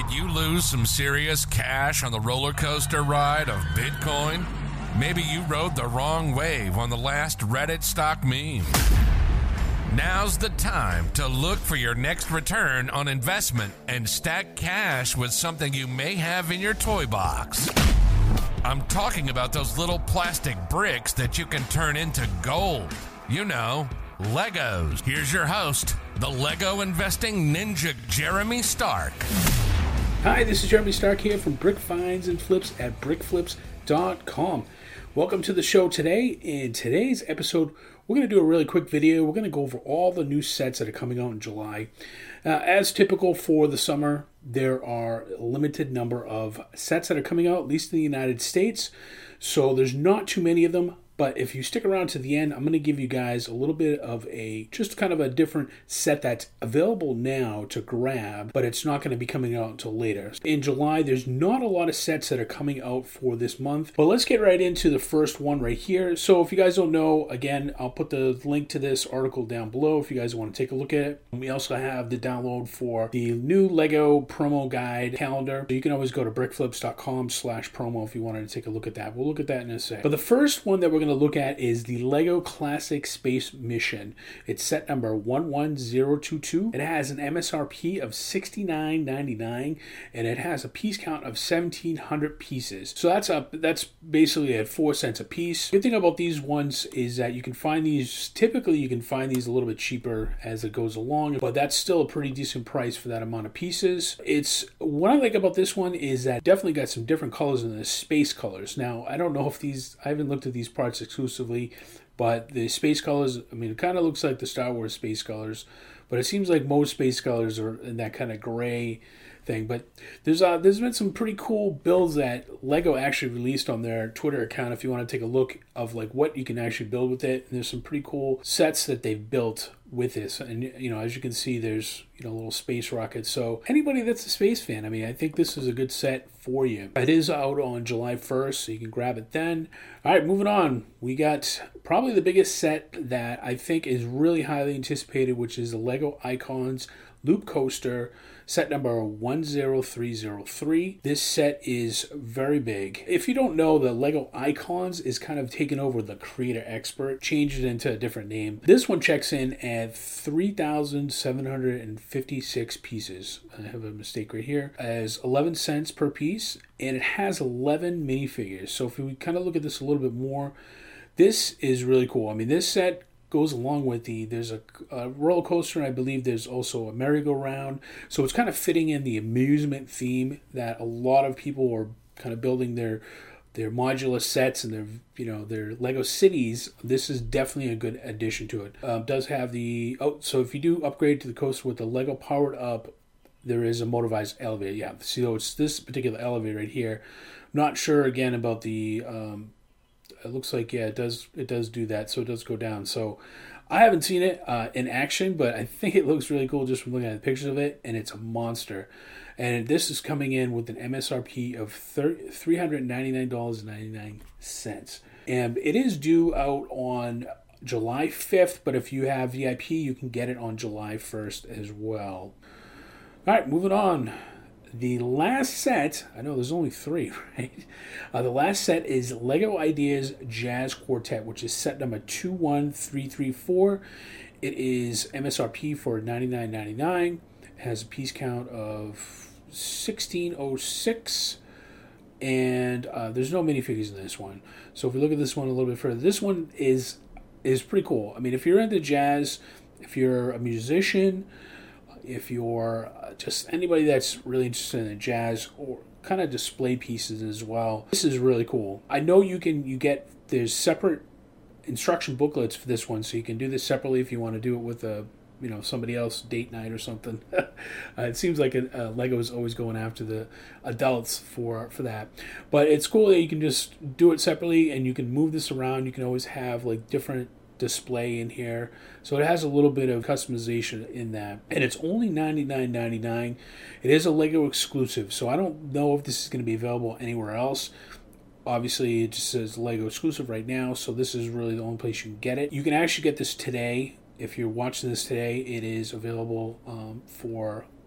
Did you lose some serious cash on the roller coaster ride of Bitcoin? Maybe you rode the wrong wave on the last Reddit stock meme. Now's the time to look for your next return on investment and stack cash with something you may have in your toy box. I'm talking about those little plastic bricks that you can turn into gold. You know, Legos. Here's your host, the Lego investing ninja, Jeremy Stark. Hi, this is Jeremy Stark here from Brick Finds and Flips at brickflips.com. Welcome to the show today. In today's episode, we're going to do a really quick video. We're going to go over all the new sets that are coming out in July. As typical for the summer, there are a limited number of sets that are coming out, at least in the United States. So there's not too many of them. But if you stick around to the end, I'm going to give you guys a little bit of just kind of a different set that's available now to grab, but it's not going to be coming out until later. In July, there's not a lot of sets that are coming out for this month, but let's get right into the first one right here. So if you guys don't know, again, I'll put the link to this article down below if you guys want to take a look at it. We also have the download for the new Lego promo guide calendar. So you can always go to brickflips.com/promo if you wanted to take a look at that. We'll look at that in a sec. But the first one that we're going to look at is the Lego Classic Space Mission. It's set number 11022. It has an MSRP of $69.99 and it has a piece count of 1,700 pieces. So that's basically at 4 cents a piece. The good thing about these ones is that you can find these a little bit cheaper as it goes along, but that's still a pretty decent price for that amount of pieces. What I like about this one is that definitely got some different colors in the space colors. Now, I don't know if I haven't looked at these parts exclusively, but the space colors, it kind of looks like the Star Wars space colors, but it seems like most space colors are in that kind of gray thing. But there's been some pretty cool builds that Lego actually released on their Twitter account if you want to take a look of like what you can actually build with it. And there's some pretty cool sets that they've built with this, and as you can see, there's little space rockets. So anybody that's a space fan, I think this is a good set for you. It is out on July 1st, so you can grab it then. All right, moving on. We got probably the biggest set that I think is really highly anticipated, which is the Lego Icons Loop Coaster, set number 10303. This set is very big. If you don't know, the Lego Icons is kind of taken over the Creator Expert, changed it into a different name. This one checks in at 3,756 pieces. I have a mistake right here. It has 11 cents per piece, and it has 11 minifigures. So if we kind of look at this a little bit more, this is really cool. This set goes along with there's a roller coaster, and I believe there's also a merry-go-round. So it's kind of fitting in the amusement theme that a lot of people are kind of building their modular sets and their Lego cities. This is definitely a good addition to it. Does have so if you do upgrade to the coaster with the Lego Powered Up, there is a motorized elevator. Yeah, so it's this particular elevator right here. I'm not sure again about the it looks like, yeah, it does do that, so it does go down. So I haven't seen it in action, but I think it looks really cool just from looking at the pictures of it, and it's a monster. And this is coming in with an MSRP of $399.99. And it is due out on July 5th, but if you have VIP, you can get it on July 1st as well. All right, moving on. The last set, I know there's only 3, right? The last set is Lego Ideas Jazz Quartet, which is set number 21334. It is MSRP for $99.99. It has a piece count of 1,606. And there's no minifigures in this one. So if we look at this one a little bit further, this one is pretty cool. If you're into jazz, if you're a musician, if you're just anybody that's really interested in jazz or kind of display pieces as well, this is really cool. I know there's separate instruction booklets for this one, so you can do this separately if you want to do it with somebody else, date night or something. It seems like Lego is always going after the adults for that, but it's cool that you can just do it separately and you can move this around. You can always have like different display in here, so it has a little bit of customization in that, and it's only $99.99. It is a Lego exclusive, so I don't know if this is going to be available anywhere else. Obviously, it just says Lego exclusive right now, so this is really the only place you can get it. You can actually get this today. If you're watching this today, it is available for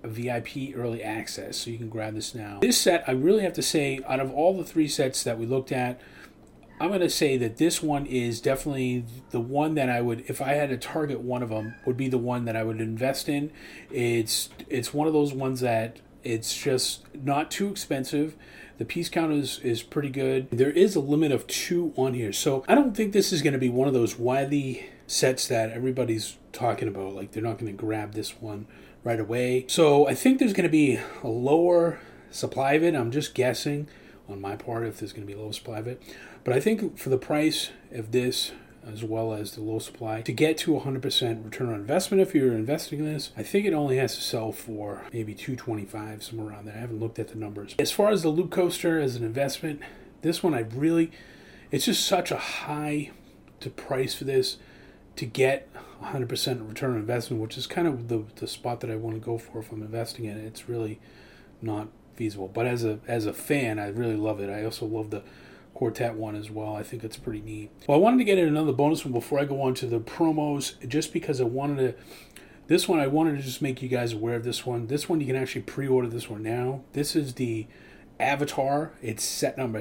a VIP early access, so you can grab this now. This set, I really have to say, out of all the 3 sets that we looked at, I'm going to say that this one is definitely the one that I would, if I had to target one of them, would be the one that I would invest in. It's one of those ones that it's just not too expensive. The piece count is pretty good. There is a limit of 2 on here. So I don't think this is going to be one of those widely sets that everybody's talking about. Like, they're not going to grab this one right away. So I think there's going to be a lower supply of it. I'm just guessing on my part if there's going to be a low supply of it. But I think for the price of this, as well as the low supply, to get to 100% return on investment if you're investing in this, I think it only has to sell for maybe $225, somewhere around there. I haven't looked at the numbers. As far as the Loop Coaster as an investment, this one it's just such a high to price for this to get 100% return on investment, which is kind of the spot that I want to go for if I'm investing in it. It's really not feasible. But as a fan, I really love it. I also love the Quartet one as well. I think it's pretty neat. Well, I wanted to get in another bonus one before I go on to the promos, just because I wanted to just make you guys aware of this one. This one, you can actually pre-order this one now. This is the Avatar. It's set number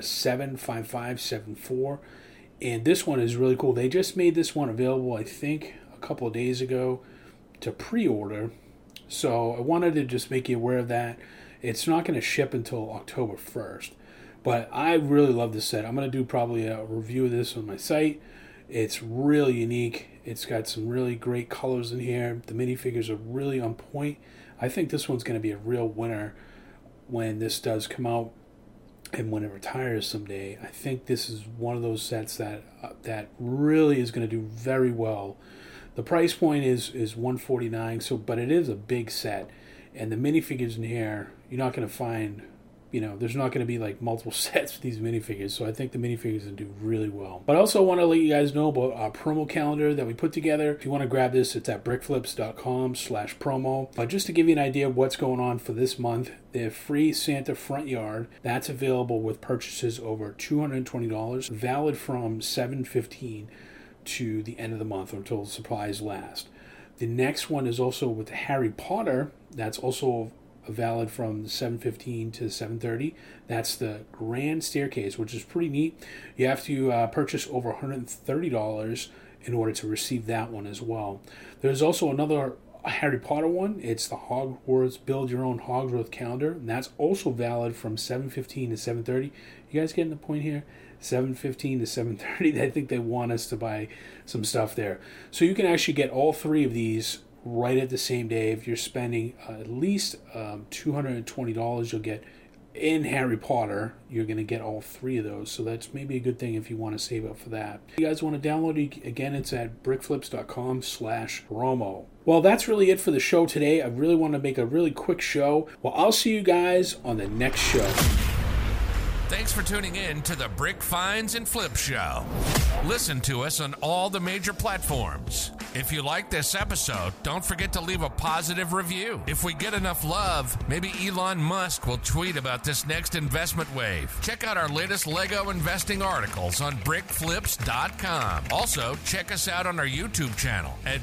75574. And this one is really cool. They just made this one available, I think, a couple of days ago to pre-order. So I wanted to just make you aware of that. It's not going to ship until October 1st. But I really love this set. I'm going to do probably a review of this on my site. It's really unique. It's got some really great colors in here. The minifigures are really on point. I think this one's going to be a real winner when this does come out and when it retires someday. I think this is one of those sets that really is going to do very well. The price point is $149, but it is a big set. And the minifigures in here, you're not going to find... there's not going to be like multiple sets with these minifigures, so I think the minifigures will do really well. But I also want to let you guys know about our promo calendar that we put together. If you want to grab this, it's at brickflips.com/promo. But just to give you an idea of what's going on for this month, the free Santa front yard, that's available with purchases over $220, valid from 7/15 to the end of the month or until supplies last. The next one is also with Harry Potter. That's also valid from 7:15 to 7:30. That's the Grand Staircase, which is pretty neat. You have to purchase over $130 in order to receive that one as well. There's also another Harry Potter one. It's the Hogwarts Build Your Own Hogwarts calendar, and that's also valid from 7:15 to 7:30. You guys getting the point here? 7:15 to 7:30. I think they want us to buy some stuff there. So you can actually get all 3 of these right at the same day. If you're spending at least $220, you'll get in Harry Potter. You're going to get all 3 of those. So that's maybe a good thing if you want to save up for that. If you guys want to download it, again, it's at brickflips.com/promo. Well, that's really it for the show today. I really want to make a really quick show. Well, I'll see you guys on the next show. Thanks for tuning in to the Brick Finds and Flip Show. Listen to us on all the major platforms. If you like this episode, don't forget to leave a positive review. If we get enough love, maybe Elon Musk will tweet about this next investment wave. Check out our latest Lego investing articles on brickflips.com. Also, check us out on our YouTube channel at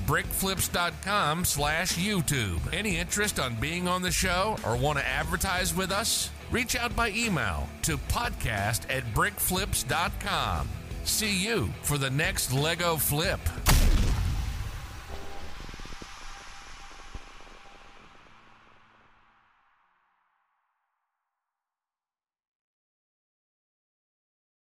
brickflips.com/YouTube. Any interest on being on the show or want to advertise with us? Reach out by email to podcast@brickflips.com. See you for the next Lego flip.